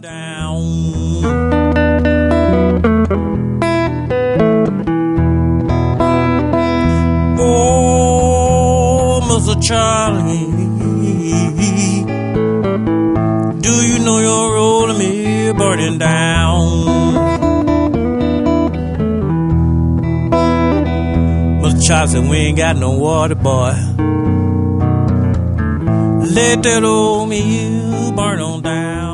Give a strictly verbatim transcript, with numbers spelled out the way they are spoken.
down. Oh, Mister Charlie, do you know you're rolling me burning down? Mister Charlie said, we ain't got no water, boy. Let that old mill burn on down.